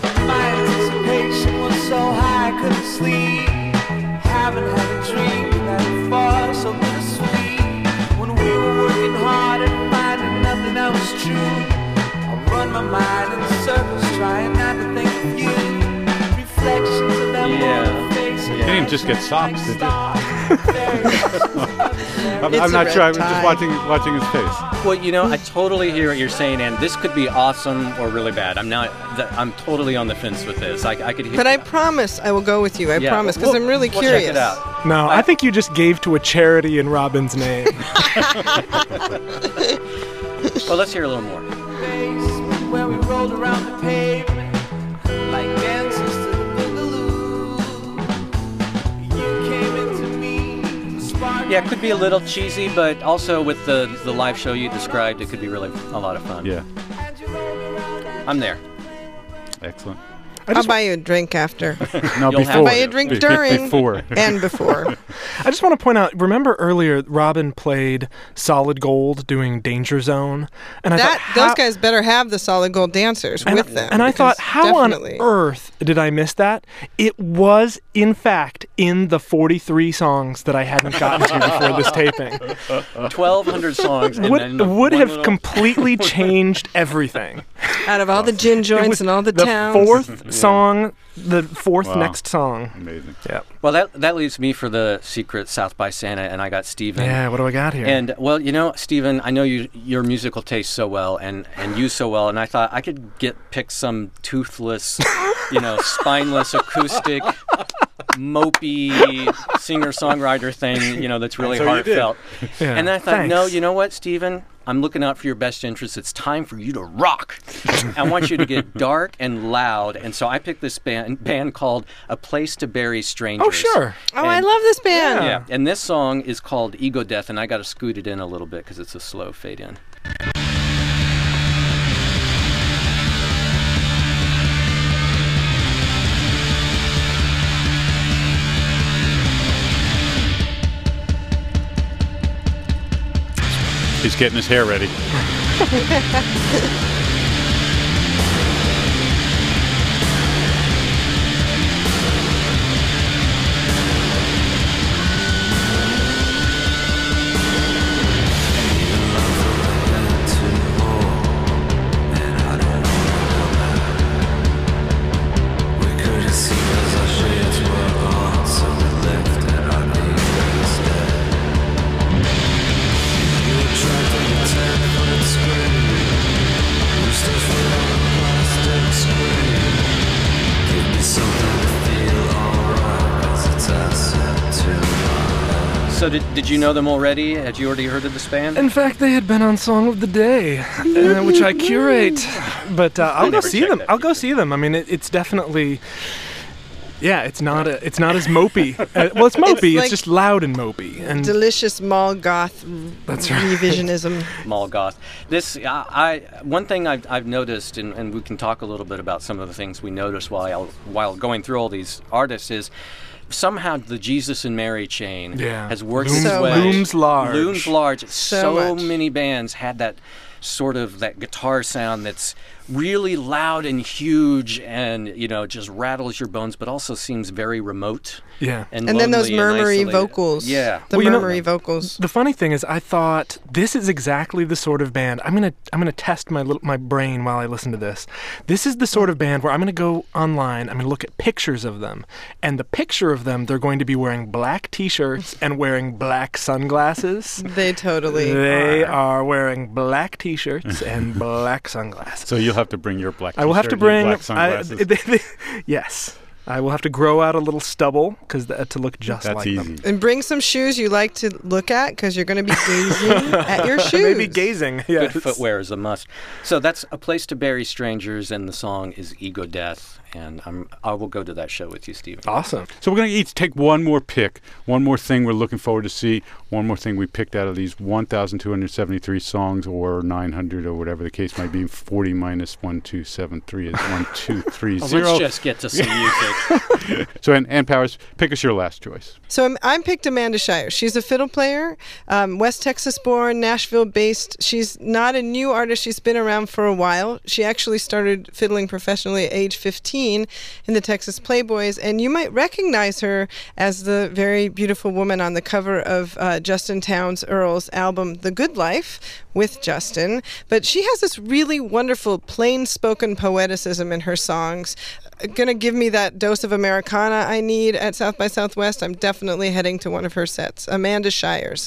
My anticipation was so high I couldn't sleep. Haven't had a dream in just get socks, did you? I'm, It's I'm a not red sure. I was tie. just watching watching his face. Well, you know, I totally hear what you're saying, and this could be awesome or really bad. I'm not. th- I'm totally on the fence with this. I, I could hear. But I promise I will go with you. I Yeah, promise, because we'll- I'm really we'll curious. Check it out. No, I think you just gave to a charity in Robin's name. Well, let's hear a little more. Where we rolled around the pavement like dancers to the boogaloo. You came into me, spark. Yeah, it could be a little cheesy, but also with the the live show you described, it could be really a lot of fun. Yeah, I'm there. excellent. I'll buy you a drink after. No, You'll have before. to. Buy you a drink Be- during Before. and before. I just want to point out, remember earlier Robin played Solid Gold doing Danger Zone? And I That thought, those how- guys better have the Solid Gold dancers and, with them. and I thought, because how definitely. on earth did I miss that? It was, in fact, in the forty-three songs that I hadn't gotten to before this taping. twelve hundred songs. And then Would, would one have little- completely changed everything. Out of all the gin It joints was and all the, the towns. fourth song, the fourth Wow. next song. Amazing. Yeah. Well, that that leaves me for the secret South by Santa, and I got Steven. Yeah, what do I got here? And well, you know, Stephen, I know you your musical taste so well, and and you so well, and I thought I could get pick some toothless, you know, spineless acoustic, mopey singer songwriter thing, you know, that's really That's what you did. heartfelt. Yeah, And then I thought, no, thanks. you know what, Stephen, I'm looking out for your best interests. It's time for you to rock. I want you to get dark and loud, and so I picked this band band called A Place to Bury Strangers. Oh, sure. Oh, I And- love this band. Yeah, and this song is called Ego Death, and I got to scoot it in a little bit because it's a slow fade in. He's getting his hair ready. So did, did you know them already? Had you already heard of this band? In fact, they had been on Song of the Day, uh, which I curate. But uh, I'll go never see checked them. that I'll go feature. see them. I mean, it, it's definitely, yeah, it's not a, it's not as mopey. Uh, well, it's mopey. It's, like just loud and mopey. And Delicious mall goth That's right. revisionism. Mall goth. This, I, I one thing I've, I've noticed, and, and we can talk a little bit about some of the things we noticed while while going through all these artists is. Somehow the Jesus and Mary chain Yeah. has worked Looms- its So way. much. looms large. Looms large. So So, much. many bands had that sort of that guitar sound that's really loud and huge, and you know just rattles your bones, but also seems very remote. yeah. And, And then those lonely and murmury isolated. vocals. Yeah. The Well, you know- murmury vocals. The funny thing is, I thought this is exactly the sort of band. I'm gonna I'm gonna test my little, my brain while I listen to this. This is the sort of band where I'm gonna go online. I'm gonna look at pictures of them, and the picture of them, they're going to be wearing black T-shirts and wearing black sunglasses. They totally They are. are wearing black T-shirts and black sunglasses. So you'll have to bring your black. I will have to t-shirt and your bring. black I, sunglasses. they- they- yes, I will have to grow out a little stubble because to look just That's like easy. them. And bring some shoes you like to look at because you're going to be gazing at your shoes. Maybe gazing. Yes. Good footwear is a must. So that's A Place to Bury Strangers, and the song is Ego Death. And I'm, I will go to that show with you, Stephen. Awesome. So we're going to each take one more pick, one more thing we're looking forward to see, one more thing we picked out of these one thousand two hundred seventy-three songs, or nine hundred, or whatever the case might be. forty minus one two seven three is one two three Oh, zero. let's just get to some music. So, Ann, Ann Powers, pick us your last choice. So I'm, I'm picked Amanda Shire. She's a fiddle player, um, West Texas born, Nashville based. She's not a new artist. She's been around for a while. She actually started fiddling professionally at age fifteen. nineteen in the Texas Playboys, and you might recognize her as the very beautiful woman on the cover of uh, Justin Townes Earle's album The Good Life with Justin. But she has this really wonderful plain-spoken poeticism in her songs. Gonna give me that dose of Americana I need at South by Southwest. I'm definitely heading to one of her sets. Amanda Shires.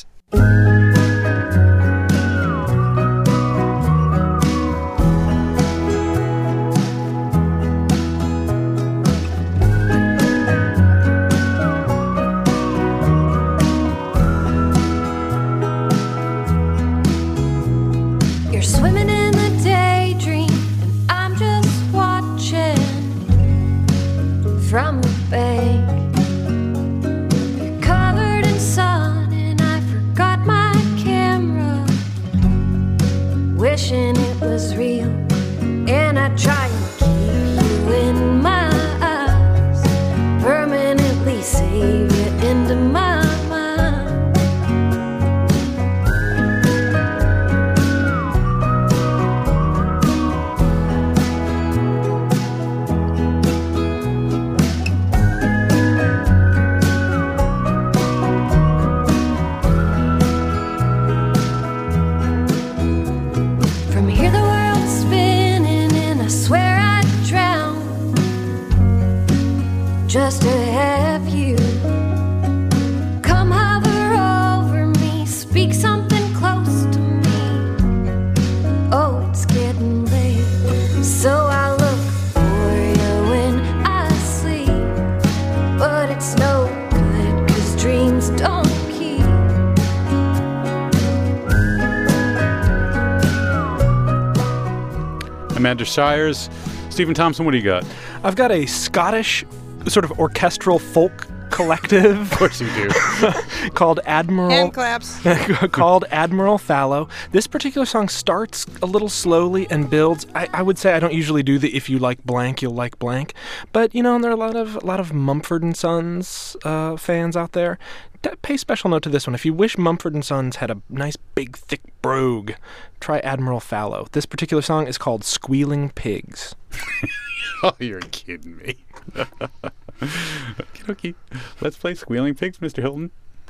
You're swimming in the daydream, and I'm just watching from the bank. You're covered in sun, and I forgot my camera, wishing it was real. And I try and keep you in my eyes, permanently save you into my mind. From here the world's spinning, and I swear I'd drown just to have you come hover over me, speak something close to me. Oh, it's getting late, so I look for you when I sleep, but it's no good, 'cause dreams don't keep. Amanda Shires. Stephen Thompson, what do you got? I've got a Scottish sort of orchestral folk collective Of course you do. called Admiral Hand claps. called Admiral Fallow. This particular song starts a little slowly and builds. I, I would say I don't usually do the if you like blank, you'll like blank. But, you know, there are a lot of a lot of Mumford and Sons uh, fans out there. D- pay special note to this one. If you wish Mumford and Sons had a nice, big, thick brogue, try Admiral Fallow. This particular song is called Squealing Pigs. Oh, you're kidding me. Okie dokie. Let's play Squealing Pigs, Mister Hilton.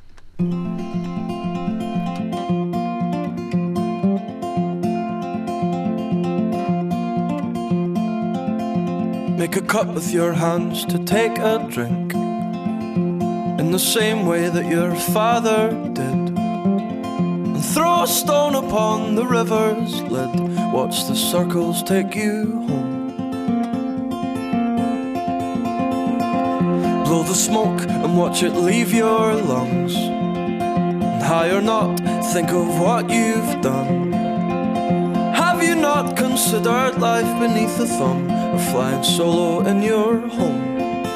Make a cup with your hands to take a drink, in the same way that your father did, and throw a stone upon the river's lid. Watch the circles take you home. Blow the smoke and watch it leave your lungs, and high or not, think of what you've done. Have you not considered life beneath the thumb, or flying solo in your home?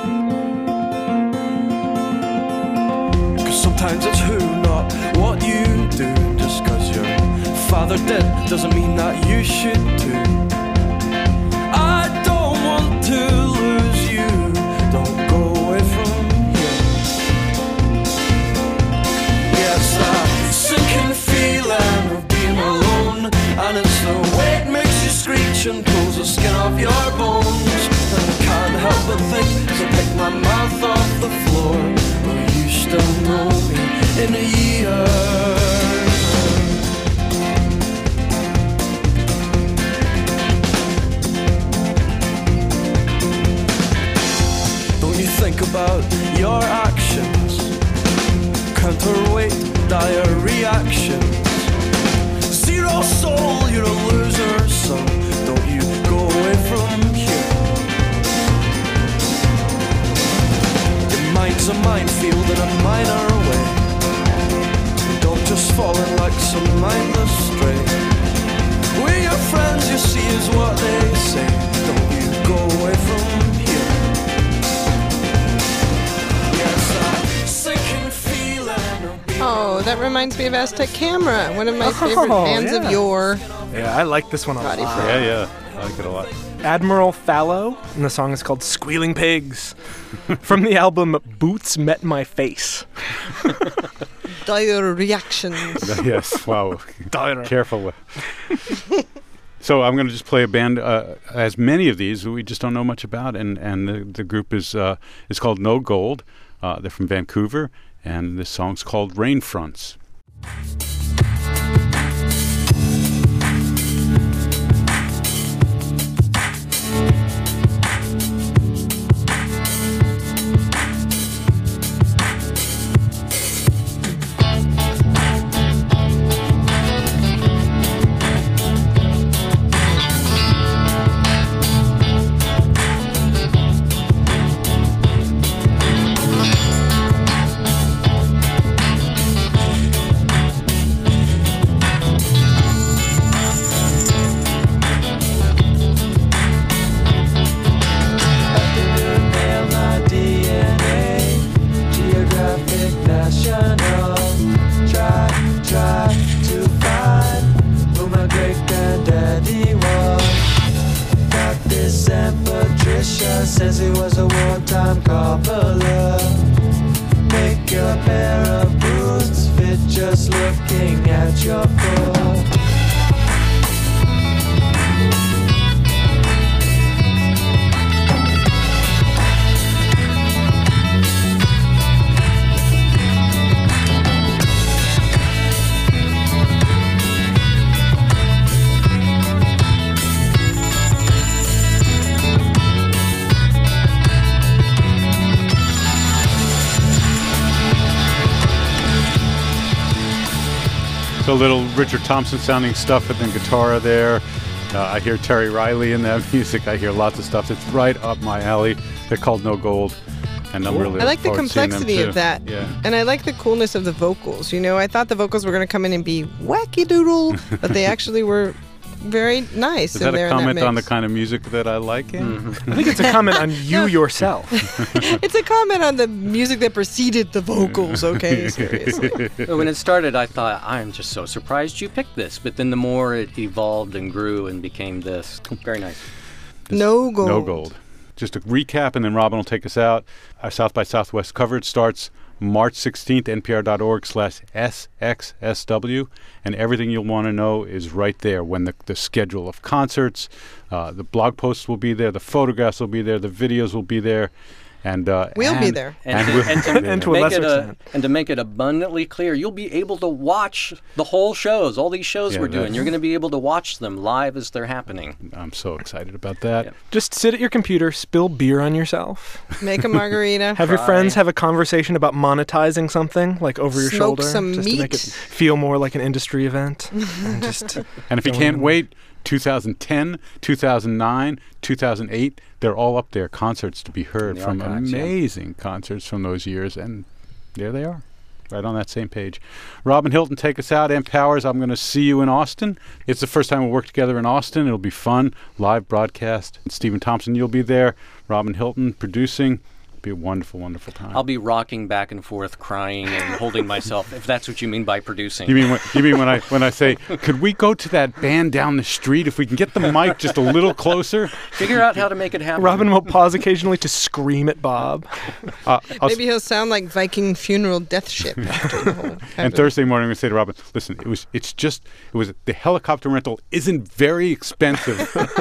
Cause sometimes it's who, not what you do. Just cause your father did doesn't mean that you should too. I don't want to lose you, don't go away from here. Yes, that sinking feeling of being alone, and it's the way it makes you screech and pulls the skin off your bones. And I can't help but think, so pick my mouth off the floor, will you still know me in a year? Think about your actions, counterweight dire reactions. Zero soul, you're a loser, son. Don't you go away from here. Your mind's a minefield in a minor way. Don't just fall in like some mindless stray. We're your friends, you see, is what they say. Don't you go away from here. Oh, that reminds me of Aztec Camera, one of my favorite Oh, bands yeah. of yore. Yeah, I like this one a lot. Roddy Fresh. Yeah, yeah. I like it a lot. Admiral Fallow, and the song is called Squealing Pigs, from the album Boots Met My Face. Dire reactions. Yes, wow. Dire. Careful with. So I'm going to just play a band, uh, as many of these we just don't know much about, and and the, the group is uh, is called No Gold. Uh, they're from Vancouver, and this song's called Rain Fronts. Says he was a wartime cobbler. Make your pair of boots fit just looking at your foot. A little Richard Thompson sounding stuff with the guitar there. Uh, I hear Terry Riley in that music. I hear lots of stuff. It's right up my alley. They're called No Gold, and I'm really I like the looking forward to seeing them, complexity too. of that. Yeah. And I like the coolness of the vocals. You know, I thought the vocals were going to come in and be wacky doodle, but they actually were very nice. Is in that there a in comment that on the mix. kind of music that I like? In? I think it's a comment on you yourself. It's a comment on the music that preceded the vocals, okay? Seriously. When it started, I thought, I'm just so surprised you picked this. But then the more it evolved and grew and became this. Very nice. No Gold. No Gold. Just a recap, and then Robin will take us out. Our South by Southwest coverage starts March sixteenth, npr.org slash SXSW, and everything you'll want to know is right there. When the, the schedule of concerts, uh, the blog posts will be there, the photographs will be there, the videos will be there, and uh, We'll and, be there. And, And, to, we'll and, to, be there. and to a make lesser it a, extent. and to make it abundantly clear, you'll be able to watch the whole shows, all these shows Yeah, we're doing. that's- You're going to be able to watch them live as they're happening. I'm so excited about that. Yep. Just sit at your computer, spill beer on yourself, Make a margarita. have your Try. friends have a conversation about monetizing something, like over your Smoke shoulder, some just to make it meat. feel more like an industry event. and just And if you Going can't on. wait, two thousand ten, two thousand nine, two thousand eight, they're all up there, concerts to be heard In the from archives, yeah. amazing concerts from those years, and there they are, right on that same page. Robin Hilton, take us out. Ann Powers, I'm going to see you in Austin. It's the first time we'll work together in Austin. It'll be fun, live broadcast. And Stephen Thompson, you'll be there. Robin Hilton producing. It'll be a wonderful, wonderful time. I'll be rocking back and forth, crying and holding myself, if that's what you mean by producing. You mean when, you mean when I when I say, could we go to that band down the street if we can get the mic just a little closer? Figure out how to make it happen. Robin will pause occasionally to scream at Bob. Uh, I'll Maybe he'll sound like Viking funeral death ship after the whole. And Thursday morning, I'm going to say to Robin, listen, it was, it's just, it was, the helicopter rental isn't very expensive.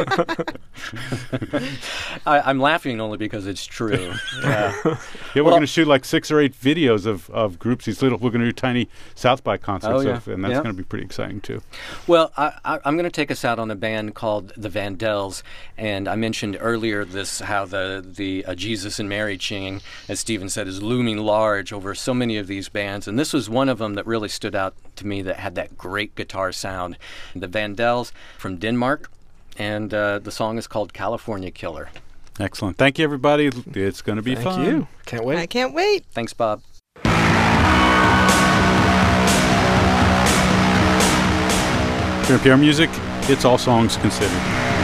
I, I'm laughing only because it's true. Yeah. Yeah, we're Well- going to shoot like six or eight videos of, of groups, these little, we're going to do tiny South by concerts, Oh, yeah. of, and that's Yeah. going to be pretty exciting too. Well, I, I, I'm going to take us out on a band called the Vandals, and I mentioned earlier this how the the uh, Jesus and Mary ching, as Stephen said, is looming large over so many of these bands, and this was one of them that really stood out to me that had that great guitar sound. The Vandals from Denmark, and uh, the song is called California Killer. Excellent. Thank you, everybody. It's going to be Thank fun. you. Can't wait. I can't wait. Thanks, Bob. For N P R Music, it's All Songs Considered.